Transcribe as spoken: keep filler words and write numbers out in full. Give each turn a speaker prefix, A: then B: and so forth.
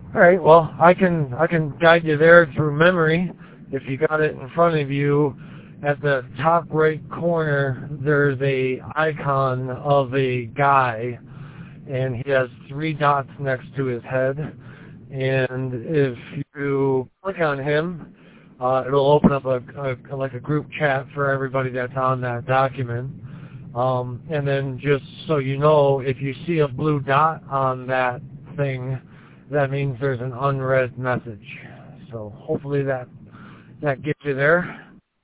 A: All right. Well, I can I can guide you there through memory. If you got it in front of you, at the top right corner, there's a icon of a guy, and he has three dots next to his head. And if you click on him, uh, it'll open up a, a like a group chat for everybody that's on that document. Um, and then just so you know, if you see a blue dot on that thing, that means there's an unread message. So hopefully that that gets you there.